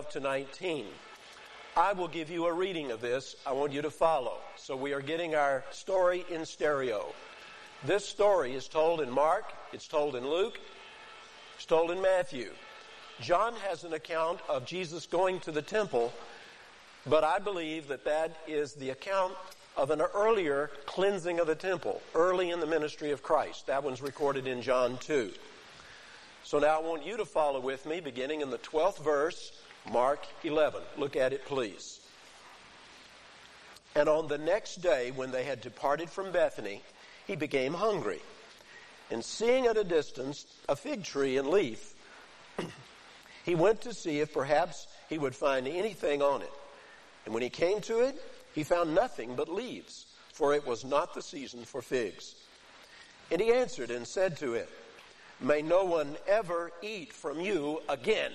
12 to 19. I will give you a reading of this. I want you to follow. So we are getting our story in stereo. This story is told in Mark, it's told in Luke, it's told in Matthew. John has an account of Jesus going to the temple, but I believe that that is the account of an earlier cleansing of the temple, early in the ministry of Christ. That one's recorded in John 2. So now I want you to follow with me, beginning in the 12th verse, Mark 11. Look at it, please. And on the next day, when they had departed from Bethany, he became hungry. And seeing at a distance a fig tree in leaf, he went to see if perhaps he would find anything on it. And when he came to it, he found nothing but leaves, for it was not the season for figs. And he answered and said to it, "May no one ever eat from you again."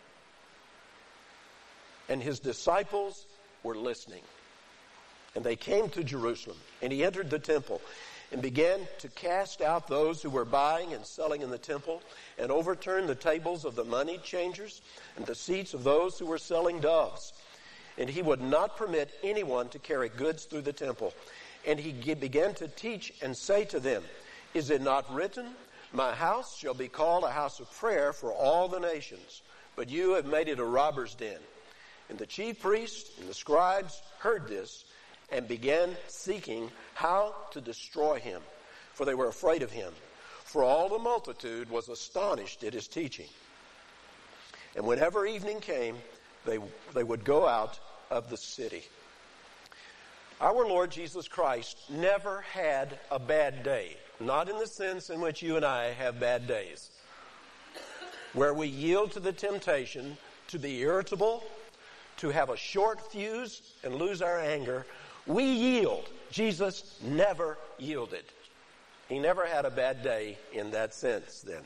And his disciples were listening. And they came to Jerusalem, and he entered the temple and began to cast out those who were buying and selling in the temple, and overturned the tables of the money changers and the seats of those who were selling doves. And he would not permit anyone to carry goods through the temple. And he began to teach and say to them, "Is it not written, 'My house shall be called a house of prayer for all the nations'? But you have made it a robber's den." And the chief priests and the scribes heard this and began seeking how to destroy him, for they were afraid of him. For all the multitude was astonished at his teaching. And whenever evening came, they would go out of the city. Our Lord Jesus Christ never had a bad day. Not in the sense in which you and I have bad days, where we yield to the temptation to be irritable, to have a short fuse and lose our anger. We yield. Jesus never yielded. He never had a bad day in that sense then.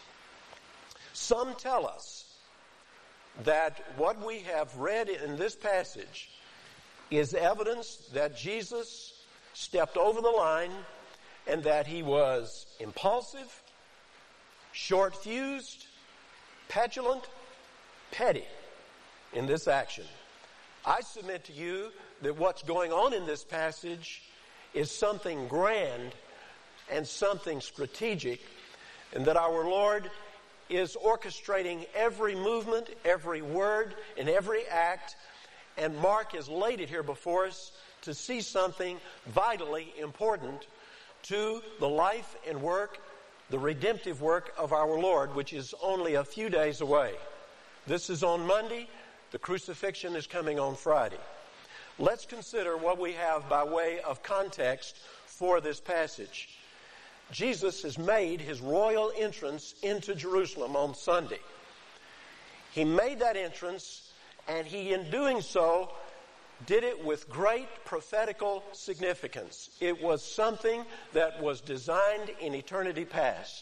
Some tell us that what we have read in this passage is evidence that Jesus stepped over the line and that he was impulsive, short-fused, petulant, petty in this action. I submit to you that what's going on in this passage is something grand and something strategic, and that our Lord is orchestrating every movement, every word, and every act, and Mark has laid it here before us to see something vitally important to the life and work, the redemptive work of our Lord, which is only a few days away. This is on Monday. The crucifixion is coming on Friday. Let's consider what we have by way of context for this passage. Jesus has made his royal entrance into Jerusalem on Sunday. He made that entrance, and he, in doing so, did it with great prophetical significance. It was something that was designed in eternity past.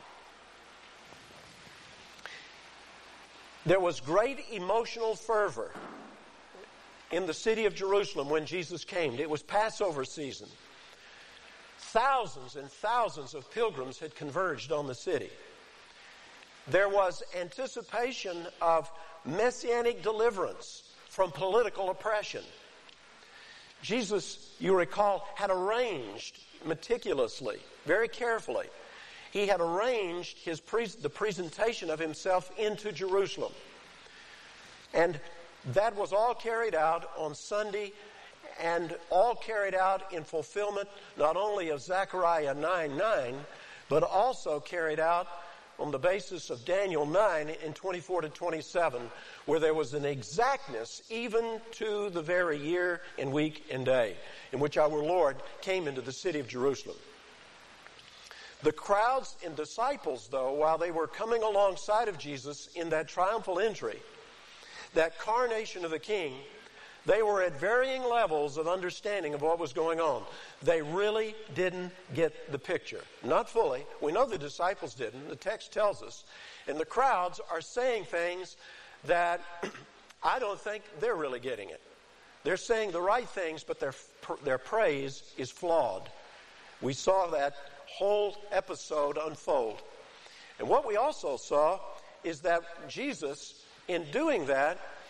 There was great emotional fervor in the city of Jerusalem when Jesus came. It was Passover season. Thousands and thousands of pilgrims had converged on the city. There was anticipation of messianic deliverance from political oppression. Jesus, you recall, had arranged meticulously, very carefully. He had arranged the presentation of himself into Jerusalem. And that was all carried out on Sunday, and all carried out in fulfillment not only of Zechariah 9:9, but also carried out on the basis of Daniel 9 in 24 to 27, where there was an exactness even to the very year and week and day in which our Lord came into the city of Jerusalem. The crowds and disciples, though, while they were coming alongside of Jesus in that triumphal entry, that coronation of the King, they were at varying levels of understanding of what was going on. They really didn't get the picture. Not fully. We know the disciples didn't. The text tells us. And the crowds are saying things that I don't think they're really getting it. They're saying the right things, but their praise is flawed. We saw that whole episode unfold. And what we also saw is that Jesus, in doing that,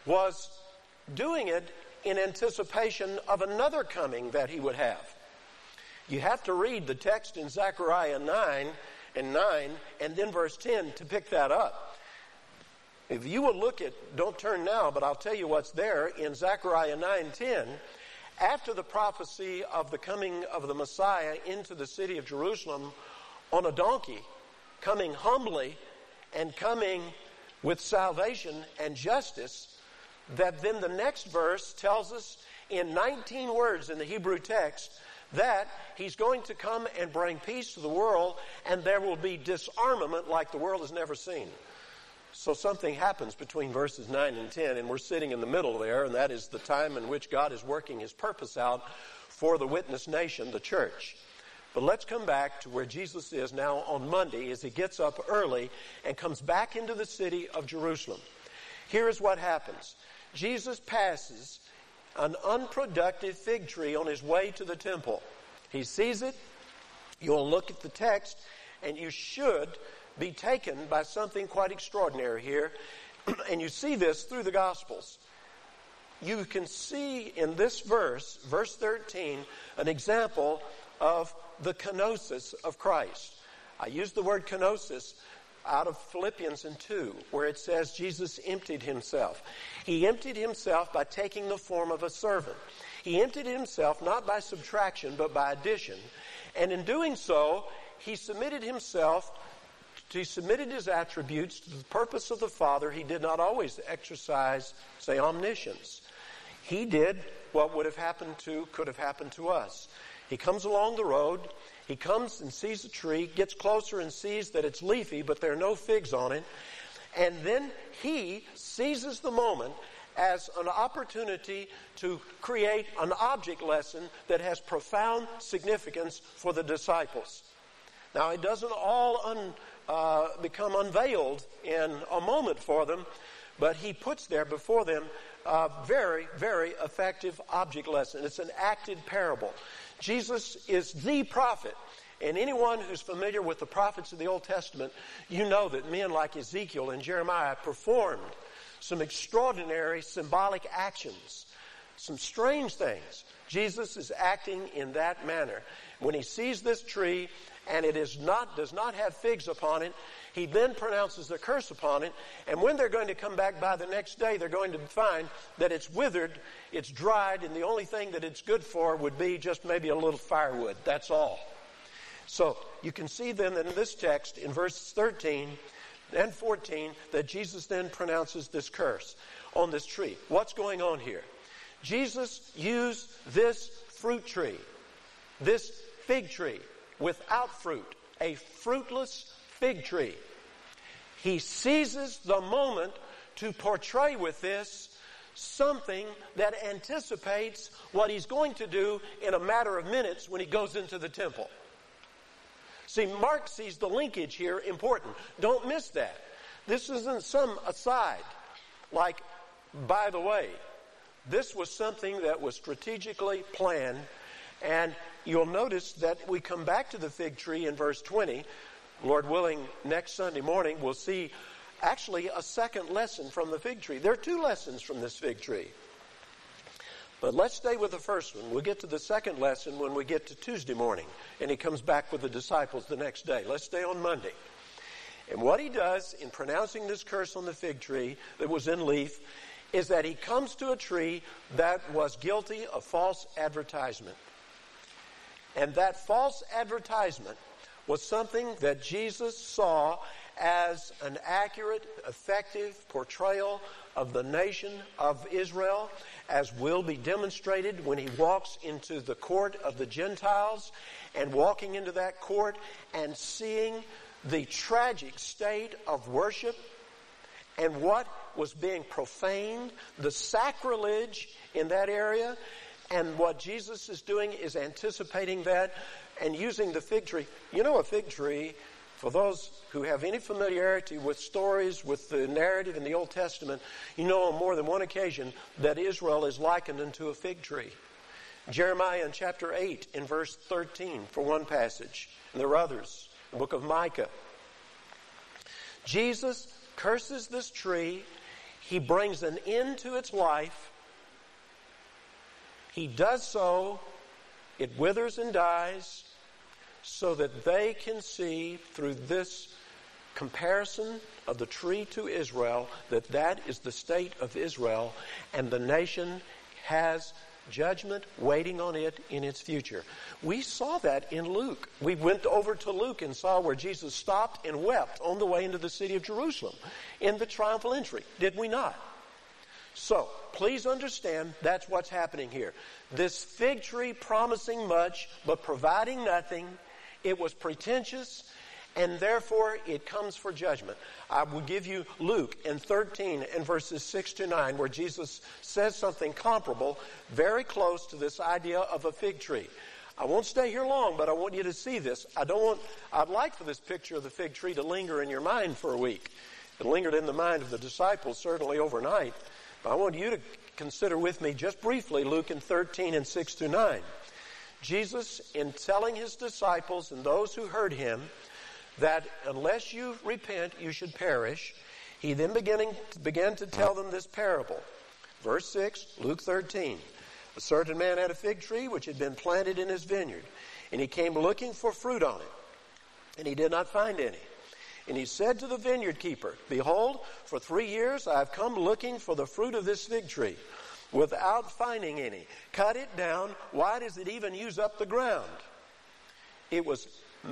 was doing it in anticipation of another coming that he would have. You have to read the text in Zechariah 9 and then verse 10 to pick that up. If you will look at, don't turn now, but I'll tell you what's there in Zechariah 9:10. After the prophecy of the coming of the Messiah into the city of Jerusalem on a donkey, coming humbly and coming with salvation and justice, that then the next verse tells us in 19 words in the Hebrew text that he's going to come and bring peace to the world, and there will be disarmament like the world has never seen. So something happens between verses 9 and 10, and we're sitting in the middle there, and that is the time in which God is working his purpose out for the witness nation, the church. But let's come back to where Jesus is now on Monday as he gets up early and comes back into the city of Jerusalem. Here is what happens. Jesus passes an unproductive fig tree on his way to the temple. He sees it. You'll look at the text, and you should be taken by something quite extraordinary here. And you see this through the Gospels. You can see in this verse, verse 13, an example of the kenosis of Christ. I use the word kenosis out of Philippians 2, where it says Jesus emptied himself. He emptied himself by taking the form of a servant. He emptied himself not by subtraction, but by addition. And in doing so, he submitted his attributes to the purpose of the Father. He did not always exercise, say, omniscience. He did what could have happened to us. He comes along the road. He comes and sees a tree, gets closer and sees that it's leafy, but there are no figs on it. And then he seizes the moment as an opportunity to create an object lesson that has profound significance for the disciples. Now, it doesn't all become unveiled in a moment for them, but he puts there before them a very, very effective object lesson. It's an acted parable. Jesus is the prophet. And anyone who's familiar with the prophets of the Old Testament, you know that men like Ezekiel and Jeremiah performed some extraordinary symbolic actions, some strange things. Jesus is acting in that manner. When he sees this tree and it does not have figs upon it, he then pronounces a curse upon it. And when they're going to come back by the next day, they're going to find that it's withered, it's dried, and the only thing that it's good for would be just maybe a little firewood. That's all. So you can see then that in this text, in verses 13 and 14, that Jesus then pronounces this curse on this tree. What's going on here? Jesus used this fruit tree, this fig tree, without fruit, a fruitless fig tree. He seizes the moment to portray with this something that anticipates what he's going to do in a matter of minutes when he goes into the temple. See, Mark sees the linkage here important. Don't miss that. This isn't some aside, like, by the way. This was something that was strategically planned, and you'll notice that we come back to the fig tree in verse 20. Lord willing, next Sunday morning, we'll see actually a second lesson from the fig tree. There are two lessons from this fig tree. But let's stay with the first one. We'll get to the second lesson when we get to Tuesday morning, and he comes back with the disciples the next day. Let's stay on Monday. And what he does in pronouncing this curse on the fig tree that was in leaf is that he comes to a tree that was guilty of false advertisement. And that false advertisement was something that Jesus saw as an accurate, effective portrayal of the nation of Israel, as will be demonstrated when he walks into the court of the Gentiles, and walking into that court and seeing the tragic state of worship and what was being profaned, the sacrilege in that area. And what Jesus is doing is anticipating that and using the fig tree. You know, a fig tree, for those who have any familiarity with stories, with the narrative in the Old Testament, you know on more than one occasion that Israel is likened unto a fig tree. Jeremiah in chapter 8 in verse 13 for one passage. And there are others. The book of Micah. Jesus curses this tree. He brings an end to its life. He does so, it withers and dies, so that they can see through this comparison of the tree to Israel that that is the state of Israel, and the nation has judgment waiting on it in its future. We saw that in Luke. We went over to Luke and saw where Jesus stopped and wept on the way into the city of Jerusalem in the triumphal entry. Did we not? So, please understand that's what's happening here. This fig tree promising much but providing nothing, it was pretentious, and therefore it comes for judgment. I will give you Luke in 13 and verses 6 to 9 where Jesus says something comparable, very close to this idea of a fig tree. I won't stay here long, but I want you to see this. I'd like for this picture of the fig tree to linger in your mind for a week. It lingered in the mind of the disciples certainly overnight. But I want you to consider with me just briefly Luke in 13 and 6 to 9. Jesus, in telling his disciples and those who heard him that unless you repent, you should perish, he then began to tell them this parable. Verse 6, Luke 13. A certain man had a fig tree which had been planted in his vineyard, and he came looking for fruit on it, and he did not find any. And he said to the vineyard keeper, Behold, for 3 years I have come looking for the fruit of this fig tree, without finding any. Cut it down. Why does it even use up the ground? It was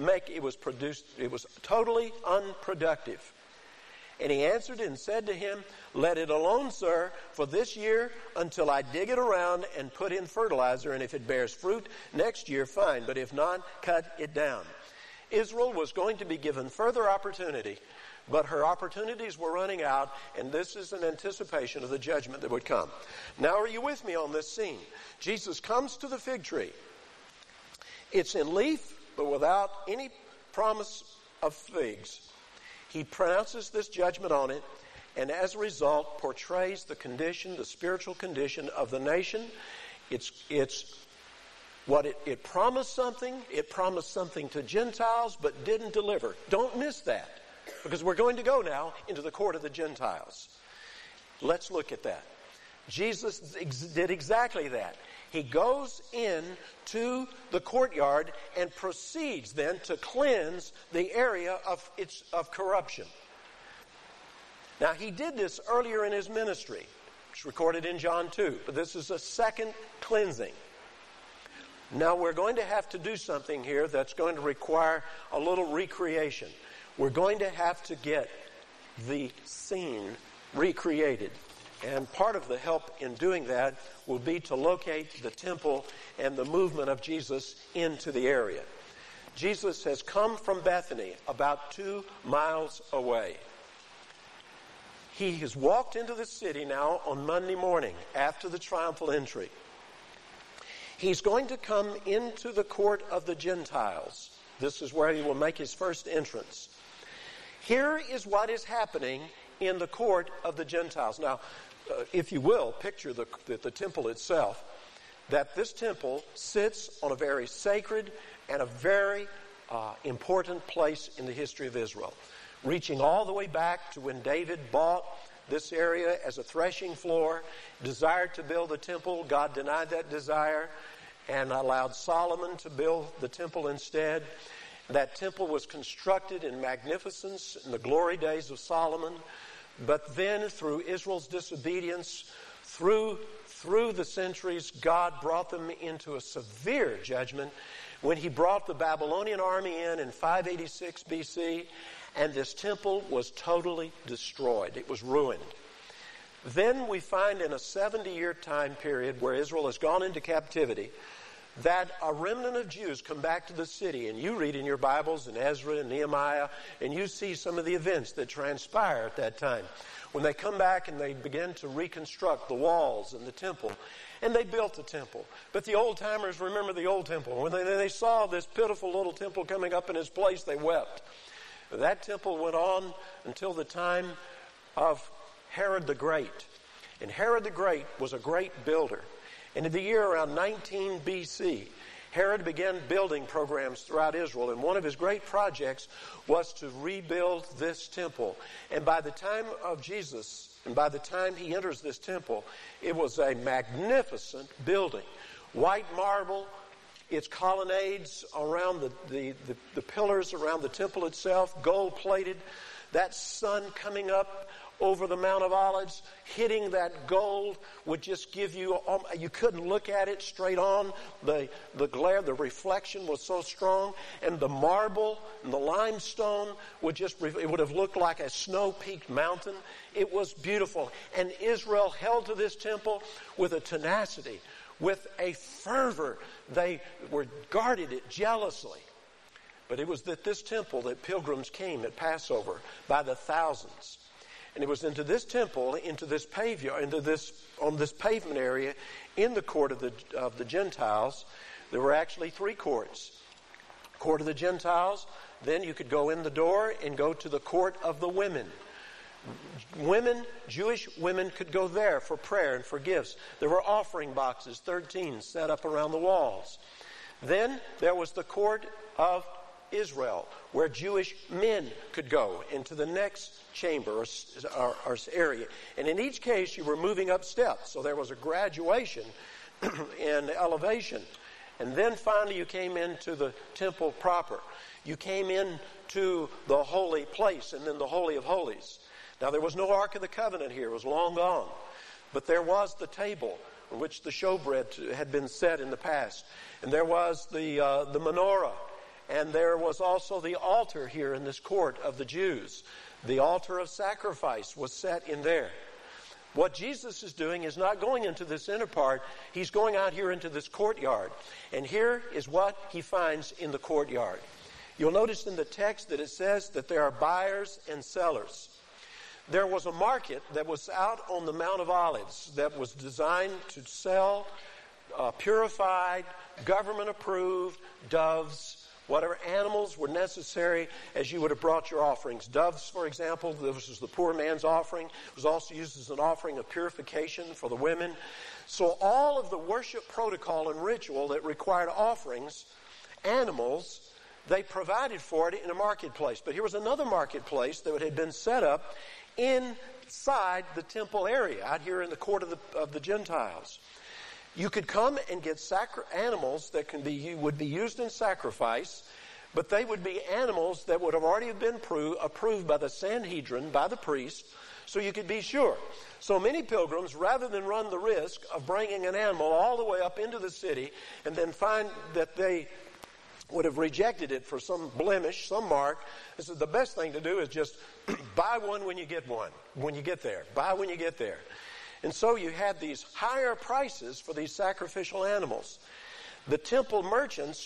totally unproductive. And he answered and said to him, Let it alone, sir, for this year until I dig it around and put in fertilizer, and if it bears fruit next year, fine, but if not, cut it down. Israel was going to be given further opportunity, but her opportunities were running out, and this is an anticipation of the judgment that would come. Now are you with me on this scene? Jesus comes to the fig tree. It's in leaf, but without any promise of figs. He pronounces this judgment on it, and as a result portrays the condition, the spiritual condition of the nation. It's what it promised something. It promised something to Gentiles, but didn't deliver. Don't miss that, because we're going to go now into the court of the Gentiles. Let's look at that. Jesus did exactly that. He goes in to the courtyard and proceeds then to cleanse the area of corruption. Now, he did this earlier in his ministry. It's recorded in John 2, but this is a second cleansing. Now, we're going to have to do something here that's going to require a little recreation. We're going to have to get the scene recreated. And part of the help in doing that will be to locate the temple and the movement of Jesus into the area. Jesus has come from Bethany, about 2 miles away. He has walked into the city now on Monday morning after the triumphal entry. He's going to come into the court of the Gentiles. This is where he will make his first entrance. Here is what is happening in the court of the Gentiles. Now, if you will, picture the temple itself, that this temple sits on a very sacred and a very important place in the history of Israel, reaching all the way back to when David bought this area as a threshing floor, desired to build a temple. God denied that desire and allowed Solomon to build the temple instead. That temple was constructed in magnificence in the glory days of Solomon. But then, through Israel's disobedience, through the centuries, God brought them into a severe judgment when he brought the Babylonian army in 586 BC, and this temple was totally destroyed. It was ruined. Then we find in a 70-year time period where Israel has gone into captivity that a remnant of Jews come back to the city, and you read in your Bibles in Ezra and Nehemiah, and you see some of the events that transpire at that time. When they come back and they begin to reconstruct the walls and the temple, and they built the temple. But the old-timers remember the old temple. When they saw this pitiful little temple coming up in its place, they wept. That temple went on until the time of Herod the Great. And Herod the Great was a great builder. And in the year around 19 BC, Herod began building programs throughout Israel, and one of his great projects was to rebuild this temple. And by the time of Jesus, and by the time he enters this temple, it was a magnificent building. White marble, its colonnades around the pillars around the temple itself, gold-plated, that sun coming up over the Mount of Olives, hitting that gold would just give you couldn't look at it straight on. The glare, the reflection was so strong, and the marble and the limestone it would have looked like a snow-peaked mountain. It was beautiful. And Israel held to this temple with a tenacity, with a fervor. They guarded it jealously. But it was at this temple that pilgrims came at Passover by the thousands. And it was into this temple, into this on this pavement area, in the court of the Gentiles. There were actually 3 courts. Court of the Gentiles, then you could go in the door and go to the court of the women. Jewish women could go there for prayer and for gifts. There were offering boxes, 13, set up around the walls. Then there was the court of Israel, where Jewish men could go into the next chamber or area. And in each case, you were moving up steps. So there was a graduation in elevation. And then finally you came into the temple proper. You came into the holy place and then the Holy of Holies. Now there was no Ark of the Covenant here. It was long gone. But there was the table on which the showbread had been set in the past. And there was the menorah. And there was also the altar here in this court of the Jews. The altar of sacrifice was set in there. What Jesus is doing is not going into this inner part. He's going out here into this courtyard. And here is what he finds in the courtyard. You'll notice in the text that it says that there are buyers and sellers. There was a market that was out on the Mount of Olives that was designed to sell purified, government-approved doves, whatever animals were necessary as you would have brought your offerings. Doves, for example, this was the poor man's offering. It was also used as an offering of purification for the women. So all of the worship protocol and ritual that required offerings, animals, they provided for it in a marketplace. But here was another marketplace that had been set up inside the temple area, out here in the court of the Gentiles. You could come and get animals that would be used in sacrifice, but they would be animals that would have already been approved by the Sanhedrin, by the priest, so you could be sure. So many pilgrims, rather than run the risk of bringing an animal all the way up into the city and then find that they would have rejected it for some blemish, some mark, this is the best thing to do is just buy one when you get one, when you get there. Buy when you get there. And so you had these higher prices for these sacrificial animals. The temple merchants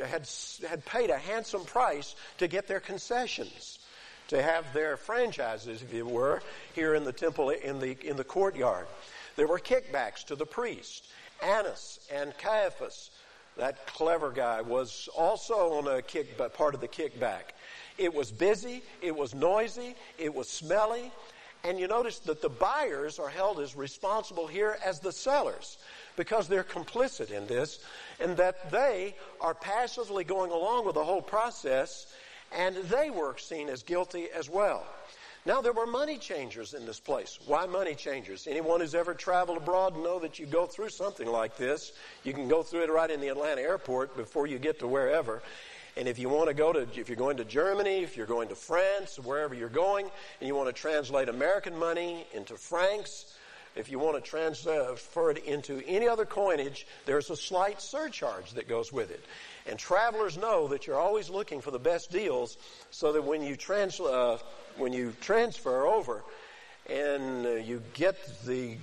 had paid a handsome price to get their concessions, to have their franchises, if you were, here in the temple, in the courtyard. There were kickbacks to the priest. Annas and Caiaphas, that clever guy, was also on a part of the kickback. It was busy, it was noisy, it was smelly. And you notice that the buyers are held as responsible here as the sellers, because they're complicit in this, and that they are passively going along with the whole process, and they were seen as guilty as well. Now, there were money changers in this place. Why money changers? Anyone who's ever traveled abroad know that you go through something like this. You can go through it right in the Atlanta airport before you get to wherever. And if you want to if you're going to Germany, if you're going to France, wherever you're going, and you want to translate American money into francs, if you want to transfer it into any other coinage, there's a slight surcharge that goes with it. And travelers know that you're always looking for the best deals, so that when you transfer over and you get the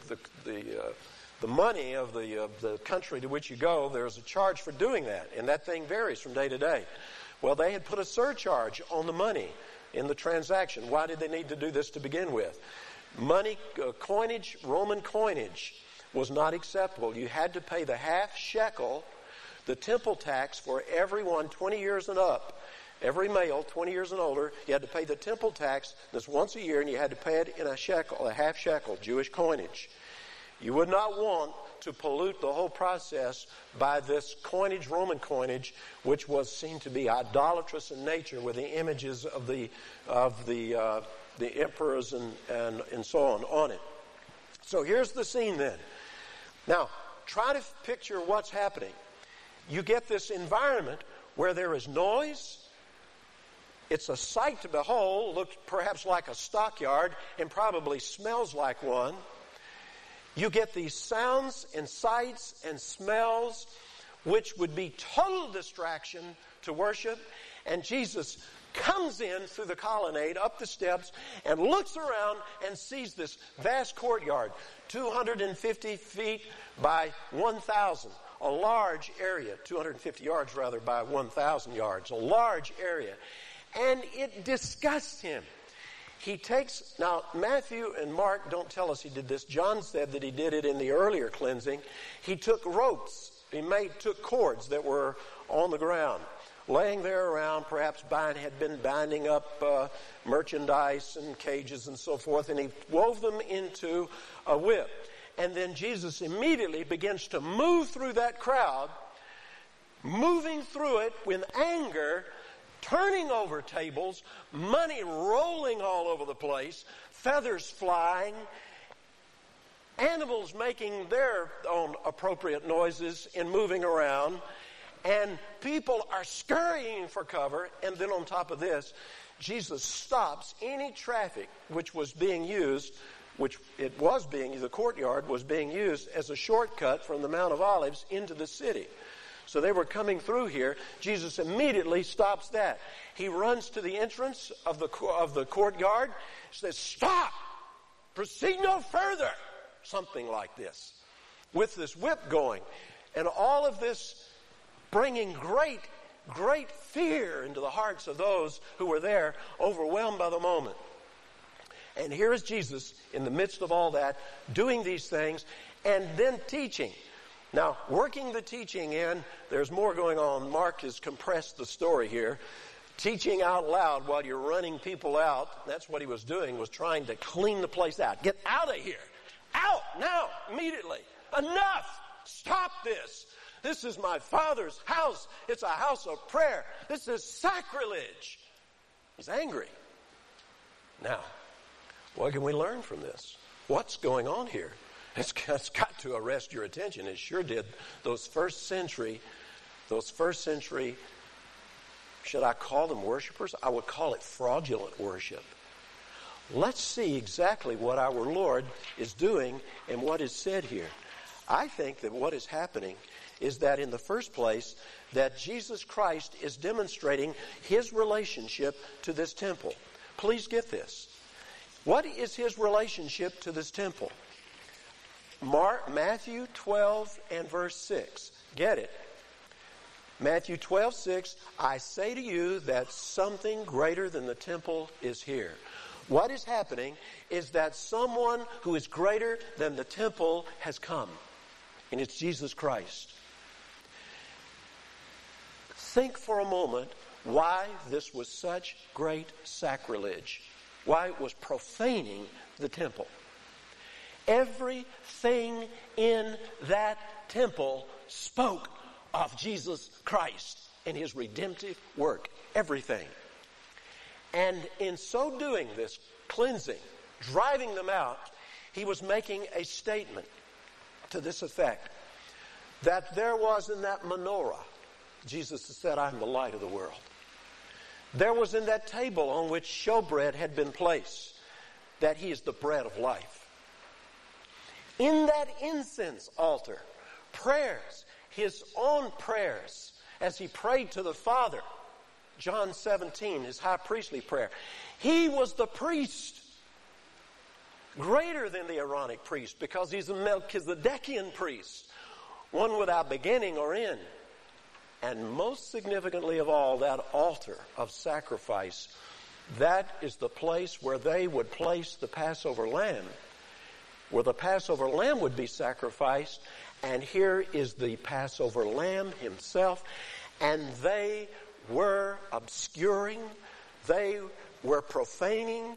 money of the country to which you go, there's a charge for doing that, and that thing varies from day to day. Well, they had put a surcharge on the money in the transaction. Why did they need to do this to begin with? Money, coinage, Roman coinage was not acceptable. You had to pay the half shekel, the temple tax, for everyone 20 years and up. Every male, 20 years and older, you had to pay the temple tax. This once a year, and you had to pay it in a half shekel, Jewish coinage. You would not want to pollute the whole process by this coinage, Roman coinage, which was seen to be idolatrous in nature, with the images of the emperors and so on it. So here's the scene then. Now, try to picture what's happening. You get this environment where there is noise. It's a sight to behold, looks perhaps like a stockyard and probably smells like one. You get these sounds and sights and smells which would be total distraction to worship. And Jesus comes in through the colonnade, up the steps, and looks around and sees this vast courtyard, 250 feet by 1,000, a large area, 250 yards rather by 1,000 yards, a large area. And it disgusts him. He takes, now Matthew and Mark don't tell us he did this. John said that he did it in the earlier cleansing. He took ropes. He took cords that were on the ground, laying there around, perhaps had been binding up merchandise and cages and so forth, and he wove them into a whip. And then Jesus immediately begins to move through that crowd, moving through it with anger, turning over tables, money rolling all over the place, feathers flying, animals making their own appropriate noises in moving around, and people are scurrying for cover. And then on top of this, Jesus stops any traffic which was being used, the courtyard was being used as a shortcut from the Mount of Olives into the city. So they were coming through here. Jesus immediately stops that. He runs to the entrance of the courtyard, says, "Stop! Proceed no further!" Something like this, with this whip going. And all of this bringing great, great fear into the hearts of those who were there, overwhelmed by the moment. And here is Jesus in the midst of all that, doing these things, and then teaching. Now, working the teaching in, there's more going on. Mark has compressed the story here. Teaching out loud while you're running people out, that's what he was doing, was trying to clean the place out. Get out of here. Out now, immediately. Enough. Stop this. This is my Father's house. It's a house of prayer. This is sacrilege. He's angry. Now, what can we learn from this? What's going on here? It's got to arrest your attention. It sure did. Those first century, should I call them worshipers? I would call it fraudulent worship. Let's see exactly what our Lord is doing and what is said here. I think that what is happening is that in the first place, that Jesus Christ is demonstrating his relationship to this temple. Please get this. What is his relationship to this temple? Matthew 12 and verse 6. Get it. Matthew 12:6. I say to you that something greater than the temple is here. What is happening is that someone who is greater than the temple has come. And it's Jesus Christ. Think for a moment why this was such great sacrilege. Why it was profaning the temple. Everything in that temple spoke of Jesus Christ and his redemptive work. Everything. And in so doing this cleansing, driving them out, he was making a statement to this effect, that there was in that menorah, Jesus said, "I'm the light of the world." There was in that table on which showbread had been placed, that he is the bread of life. In that incense altar, prayers, his own prayers, as he prayed to the Father, John 17, his high priestly prayer. He was the priest, greater than the Aaronic priest, because he's a Melchizedekian priest, one without beginning or end. And most significantly of all, that altar of sacrifice, that is the place where they would place the Passover lamb, where the Passover lamb would be sacrificed, and here is the Passover lamb himself, and they were obscuring, they were profaning,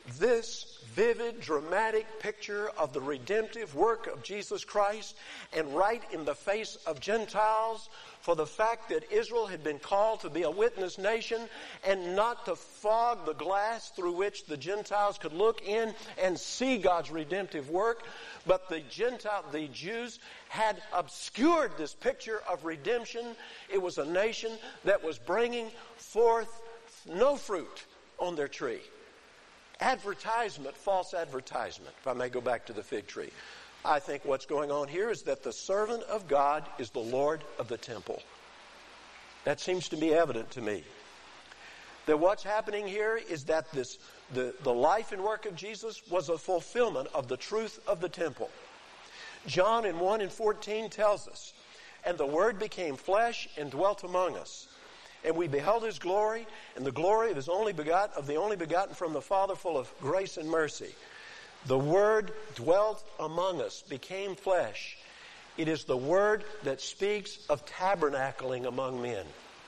this vivid, dramatic picture of the redemptive work of Jesus Christ, and right in the face of Gentiles, for the fact that Israel had been called to be a witness nation and not to fog the glass through which the Gentiles could look in and see God's redemptive work. But the Jews had obscured this picture of redemption. It was a nation that was bringing forth no fruit on their tree. Advertisement, false advertisement, if I may go back to the fig tree. I think what's going on here is that the servant of God is the Lord of the temple. That seems to be evident to me. That what's happening here is that the life and work of Jesus was a fulfillment of the truth of the temple. John in 1:14 tells us, "And the Word became flesh and dwelt among us. And we beheld His glory, and the glory of the only begotten from the Father, full of grace and mercy." The Word dwelt among us, became flesh. It is the Word that speaks of tabernacling among men.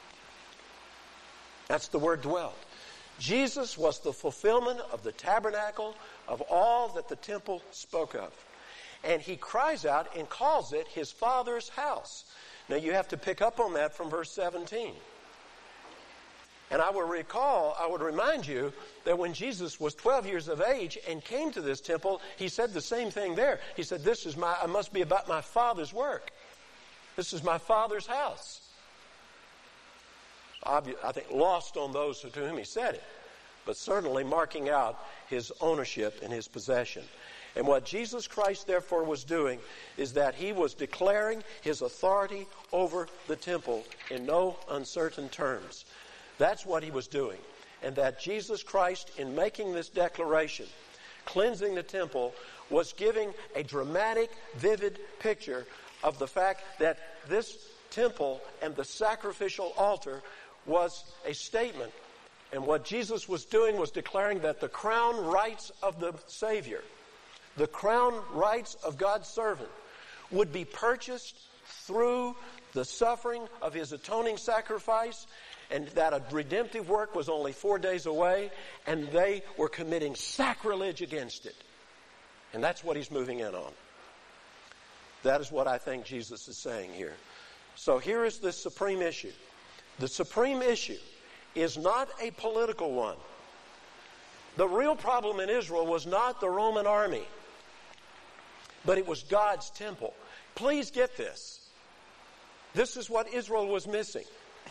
That's the word dwelt. Jesus was the fulfillment of the tabernacle, of all that the temple spoke of. And He cries out and calls it His Father's house. Now you have to pick up on that from verse 17. And I would remind you that when Jesus was 12 years of age and came to this temple, He said the same thing there. He said, I must be about my Father's work. This is my Father's house. I think lost on those to whom He said it, but certainly marking out His ownership and His possession. And what Jesus Christ therefore was doing is that He was declaring His authority over the temple in no uncertain terms. That's what He was doing. And that Jesus Christ, in making this declaration, cleansing the temple, was giving a dramatic, vivid picture of the fact that this temple and the sacrificial altar was a statement. And what Jesus was doing was declaring that the crown rights of the Savior, the crown rights of God's servant, would be purchased through the suffering of His atoning sacrifice, and that a redemptive work was only 4 days away, and they were committing sacrilege against it. And that's what He's moving in on. That is what I think Jesus is saying here. So here is the supreme issue. The supreme issue is not a political one. The real problem in Israel was not the Roman army, but it was God's temple. Please get this. This is what Israel was missing.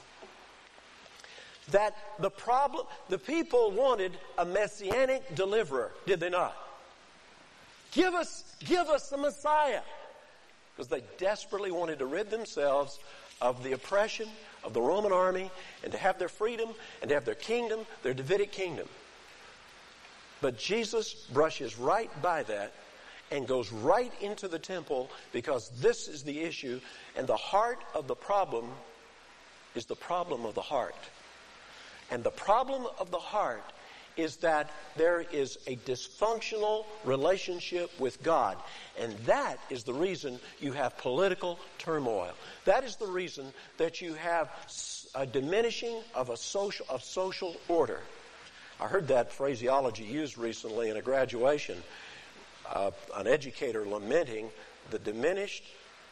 That the people wanted a messianic deliverer, did they not? Give us the Messiah. Because they desperately wanted to rid themselves of the oppression of the Roman army and to have their freedom and to have their kingdom, their Davidic kingdom. But Jesus brushes right by that and goes right into the temple, because this is the issue, and the heart of the problem is the problem of the heart. And the problem of the heart is that there is a dysfunctional relationship with God. And that is the reason you have political turmoil. That is the reason that you have a diminishing of social order. I heard that phraseology used recently in a graduation. An educator lamenting the diminished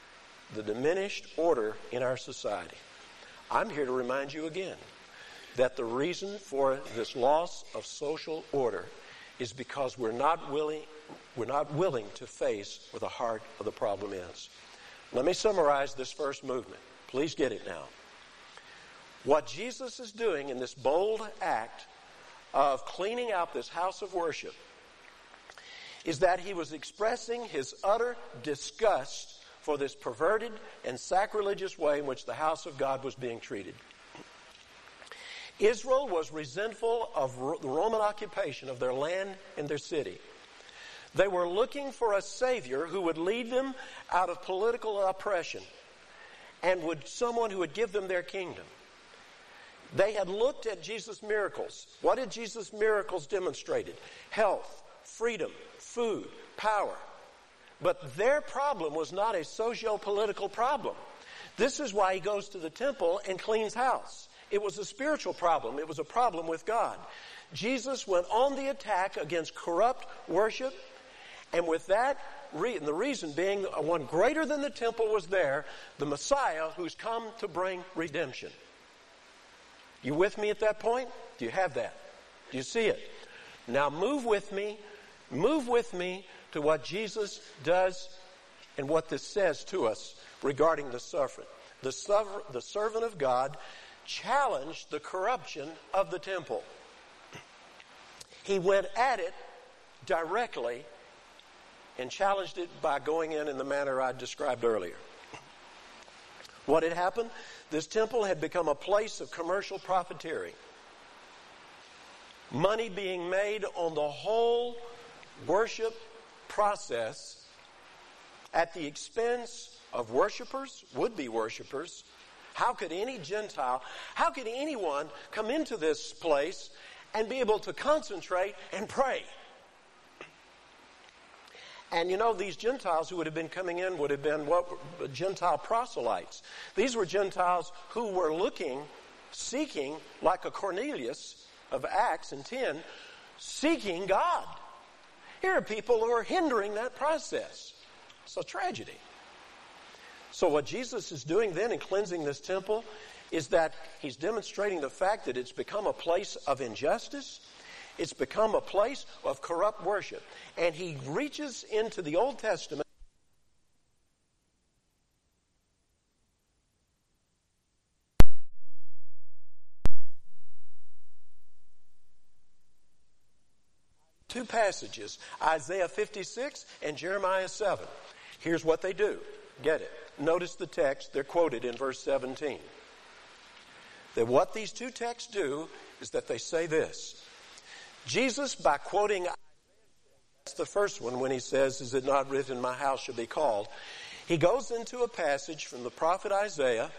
order in our society. I'm here to remind you again that the reason for this loss of social order is because we're not willing to face where the heart of the problem is. Let me summarize this first movement. Please get it now. What Jesus is doing in this bold act of cleaning out this house of worship is that He was expressing His utter disgust for this perverted and sacrilegious way in which the house of God was being treated. Israel was resentful of the Roman occupation of their land and their city. They were looking for a Savior who would lead them out of political oppression and someone who would give them their kingdom. They had looked at Jesus' miracles. What did Jesus' miracles demonstrated? Health, freedom, food, power. But their problem was not a socio-political problem. This is why He goes to the temple and cleans house. It was a spiritual problem. It was a problem with God. Jesus went on the attack against corrupt worship, and with that, the reason being one greater than the temple was there, the Messiah who's come to bring redemption. You with me at that point? Do you have that? Do you see it? Now move with me to what Jesus does and what this says to us regarding the servant. The servant of God challenged the corruption of the temple. He went at it directly and challenged it by going in the manner I described earlier. What had happened? This temple had become a place of commercial profiteering. Money being made on the whole worship process at the expense of worshipers, would-be worshipers. How could any Gentile, how could anyone come into this place and be able to concentrate and pray? And these Gentiles who would have been coming in would have been Gentile proselytes. These were Gentiles who were seeking, like a Cornelius of Acts 10, seeking God. Here are people who are hindering that process. It's a tragedy. So what Jesus is doing then in cleansing this temple is that he's demonstrating the fact that it's become a place of injustice. It's become a place of corrupt worship. And he reaches into the Old Testament. Two passages, Isaiah 56 and Jeremiah 7. Here's what they do. Get it. Notice the text. They're quoted in verse 17. That what these two texts do is that they say this. Jesus, by quoting, that's the first one when he says, "Is it not written, my house shall be called?" He goes into a passage from the prophet Isaiah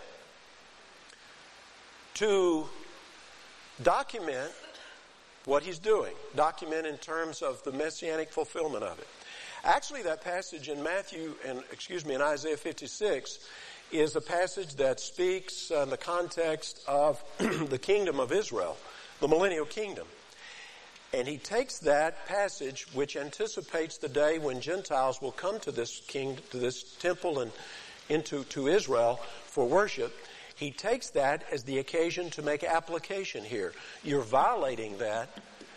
to document what he's doing. Document in terms of the messianic fulfillment of it. Actually, that passage in in Isaiah 56 is a passage that speaks in the context of the kingdom of Israel, the millennial kingdom. And he takes that passage, which anticipates the day when Gentiles will come to this temple and to Israel for worship. He takes that as the occasion to make application here. You're violating that.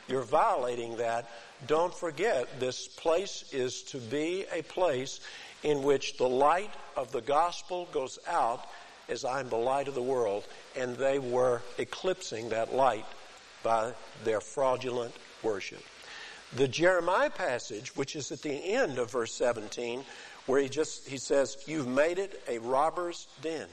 Don't forget, this place is to be a place in which the light of the gospel goes out as I'm the light of the world. And they were eclipsing that light by their fraudulent worship. The Jeremiah passage, which is at the end of verse 17, where he says, "You've made it a robber's den."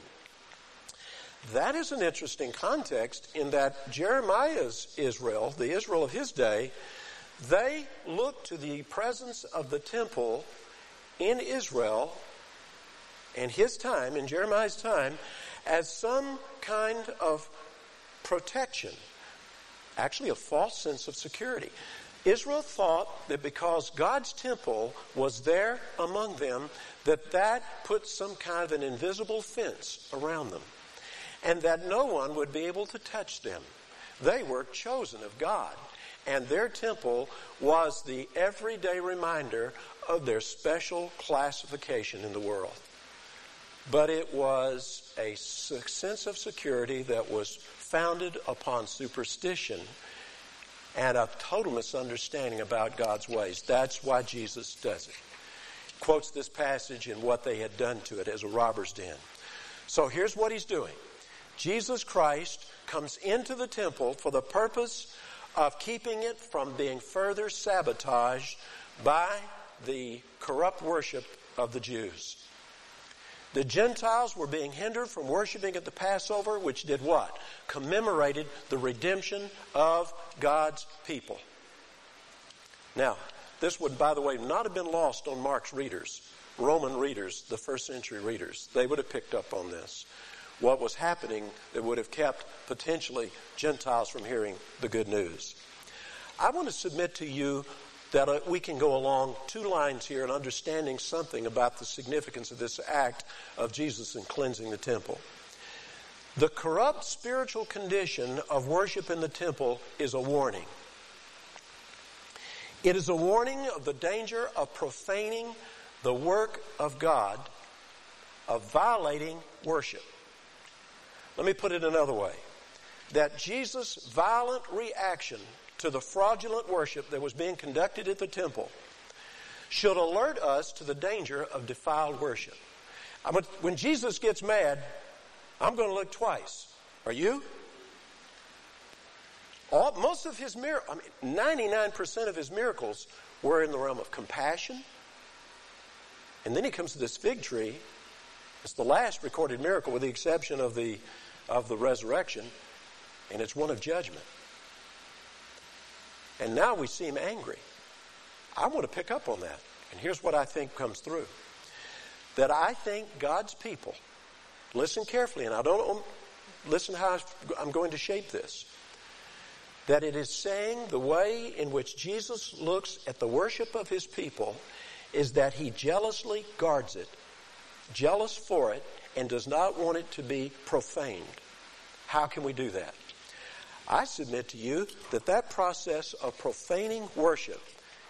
That is an interesting context in that Jeremiah's Israel, the Israel of his day, they looked to the presence of the temple in Israel in his time, in Jeremiah's time, as some kind of protection. Actually, a false sense of security. Israel thought that because God's temple was there among them, that put some kind of an invisible fence around them, and that no one would be able to touch them. They were chosen of God, and their temple was the everyday reminder of their special classification in the world. But it was a sense of security that was founded upon superstition and a total misunderstanding about God's ways. That's why Jesus does it. Quotes this passage and what they had done to it as a robber's den. So here's what he's doing. Jesus Christ comes into the temple for the purpose of keeping it from being further sabotaged by the corrupt worship of the Jews. The Gentiles were being hindered from worshiping at the Passover, which did what? Commemorated the redemption of God's people. Now, this would, by the way, not have been lost on Mark's readers, Roman readers, the first century readers. They would have picked up on this. What was happening that would have kept potentially Gentiles from hearing the good news. I want to submit to you that we can go along two lines here in understanding something about the significance of this act of Jesus in cleansing the temple. The corrupt spiritual condition of worship in the temple is a warning. It is a warning of the danger of profaning the work of God, of violating worship. Let me put it another way. That Jesus' violent reaction to the fraudulent worship that was being conducted at the temple should alert us to the danger of defiled worship. When Jesus gets mad, I'm going to look twice. Are you? Most of his miracles, 99% of his miracles were in the realm of compassion. And then he comes to this fig tree. It's the last recorded miracle with the exception of the resurrection. And it's one of judgment. And now we see him angry. I want to pick up on that. And here's what I think comes through. That I think God's people, listen carefully, and I don't listen how I'm going to shape this. That it is saying the way in which Jesus looks at the worship of his people is that he jealously guards it, jealous for it, and does not want it to be profaned. How can we do that? I submit to you that process of profaning worship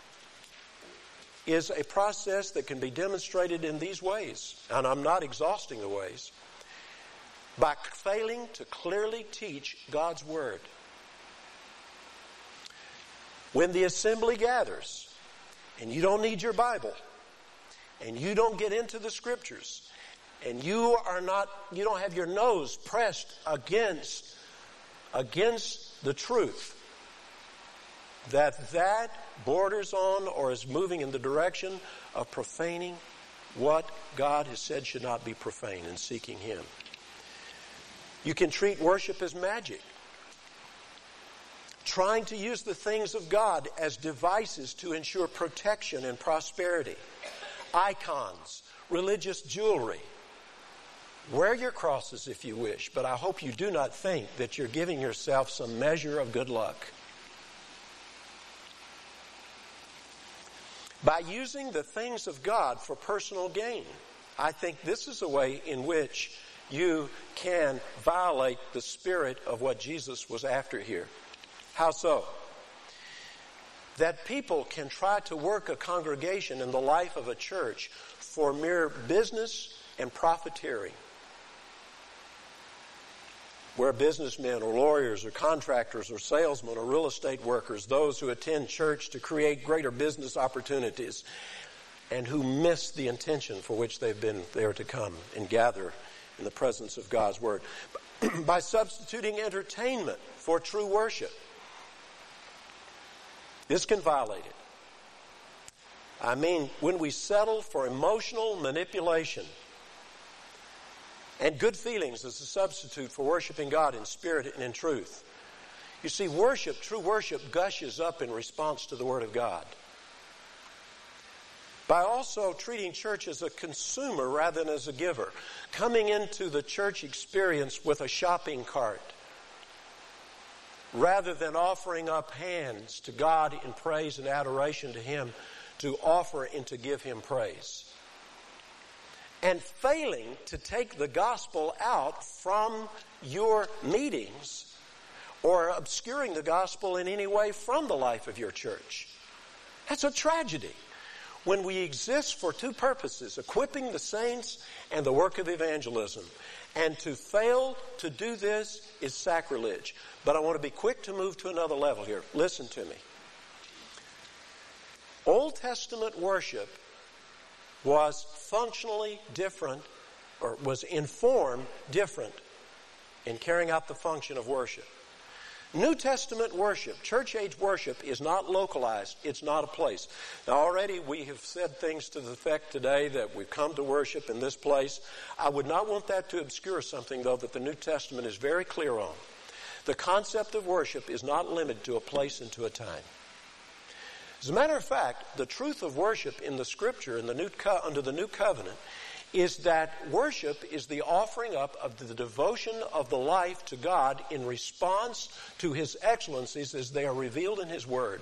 is a process that can be demonstrated in these ways. And I'm not exhausting the ways. By failing to clearly teach God's Word. When the assembly gathers, and you don't need your Bible, and you don't get into the Scriptures, and you don't have your nose pressed against the truth, that borders on or is moving in the direction of profaning what God has said should not be profaned and seeking him. You can treat worship as magic. Trying to use the things of God as devices to ensure protection and prosperity. Icons, religious jewelry. Wear your crosses if you wish, but I hope you do not think that you're giving yourself some measure of good luck. By using the things of God for personal gain, I think this is a way in which you can violate the spirit of what Jesus was after here. How so? That people can try to work a congregation in the life of a church for mere business and profiteering. Where businessmen or lawyers or contractors or salesmen or real estate workers, those who attend church to create greater business opportunities and who miss the intention for which they've been there to come and gather in the presence of God's Word. By substituting entertainment for true worship. This can violate it. I mean, when we settle for emotional manipulation and good feelings as a substitute for worshiping God in spirit and in truth. You see, worship, true worship, gushes up in response to the Word of God. By also treating church as a consumer rather than as a giver. Coming into the church experience with a shopping cart. Rather than offering up hands to God in praise and adoration to Him, to offer and to give Him praise. And failing to take the gospel out from your meetings or obscuring the gospel in any way from the life of your church. That's a tragedy. When we exist for two purposes, equipping the saints and the work of evangelism. And to fail to do this is sacrilege. But I want to be quick to move to another level here. Listen to me. Old Testament worship was functionally different, or was in form different in carrying out the function of worship. New Testament worship, church age worship, is not localized. It's not a place. Now already we have said things to the effect today that we've come to worship in this place. I would not want that to obscure something, though, that the New Testament is very clear on. The concept of worship is not limited to a place and to a time. As a matter of fact, the truth of worship in the Scripture, under the New Covenant, is that worship is the offering up of the devotion of the life to God in response to His excellencies as they are revealed in His Word.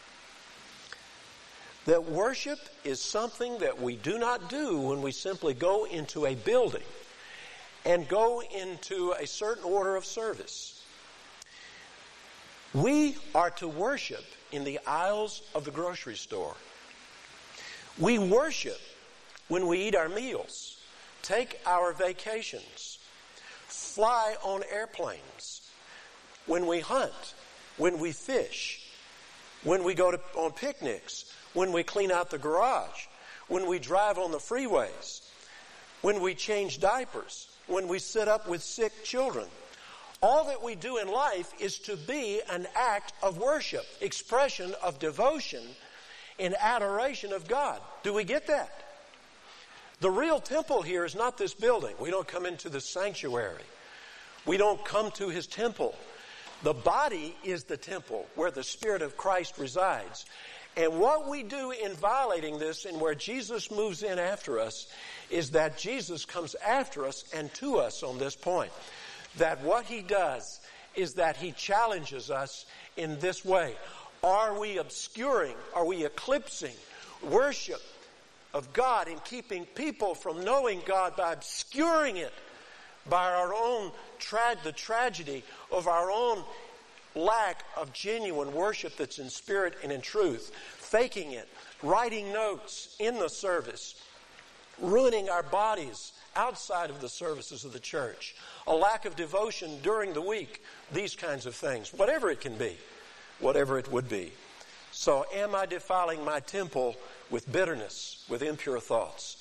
That worship is something that we do not do when we simply go into a building and go into a certain order of service. We are to worship in the aisles of the grocery store. We worship when we eat our meals, take our vacations, fly on airplanes, when we hunt, when we fish, when we go on picnics, when we clean out the garage, when we drive on the freeways, when we change diapers, when we sit up with sick children. All that we do in life is to be an act of worship, expression of devotion in adoration of God. Do we get that? The real temple here is not this building. We don't come into the sanctuary. We don't come to His temple. The body is the temple where the Spirit of Christ resides. And what we do in violating this and where Jesus moves in after us is that Jesus comes after us and to us on this point. That what He does is that He challenges us in this way. Are we obscuring, are we eclipsing worship of God and keeping people from knowing God by obscuring it by our own the tragedy of our own lack of genuine worship that's in spirit and in truth, faking it, writing notes in the service, ruining our bodies outside of the services of the church, a lack of devotion during the week, these kinds of things, whatever it can be, whatever it would be. So am I defiling my temple with bitterness, with impure thoughts?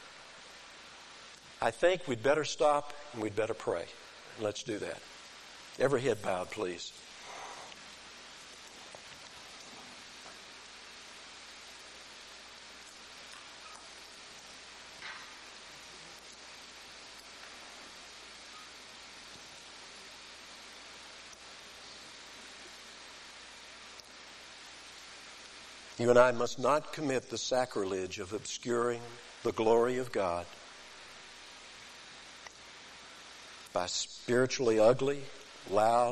I think we'd better stop and we'd better pray. And let's do that. Every head bowed, please. You and I must not commit the sacrilege of obscuring the glory of God by spiritually ugly, loud,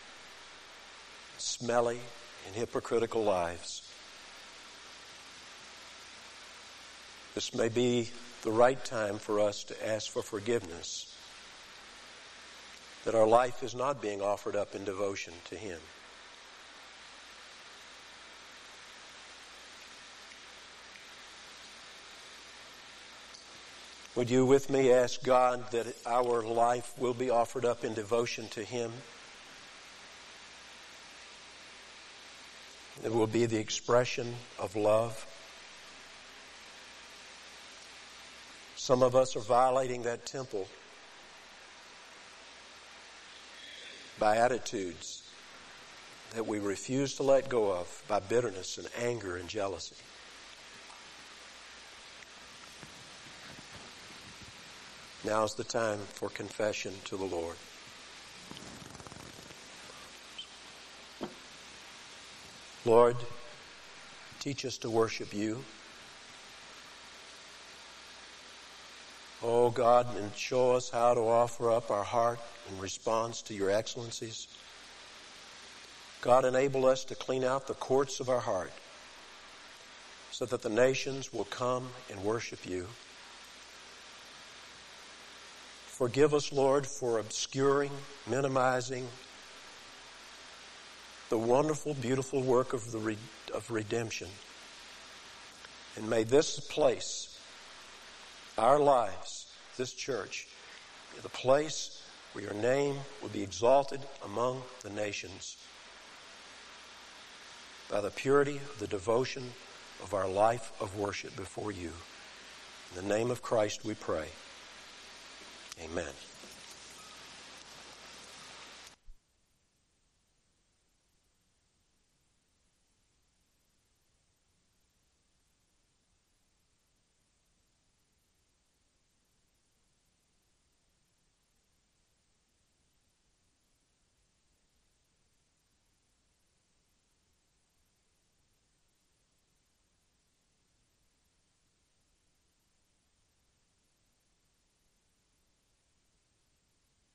smelly, and hypocritical lives. This may be the right time for us to ask for forgiveness, that our life is not being offered up in devotion to Him. Would you with me ask God that our life will be offered up in devotion to Him? It will be the expression of love. Some of us are violating that temple by attitudes that we refuse to let go of, by bitterness and anger and jealousy. Now's the time for confession to the Lord. Lord, teach us to worship You. Oh God, and show us how to offer up our heart in response to Your excellencies. God, enable us to clean out the courts of our heart so that the nations will come and worship You. Forgive us, Lord, for obscuring, minimizing the wonderful, beautiful work of redemption. And may this place, our lives, this church, be the place where Your name will be exalted among the nations by the purity, the devotion of our life of worship before You. In the name of Christ we pray. Amen.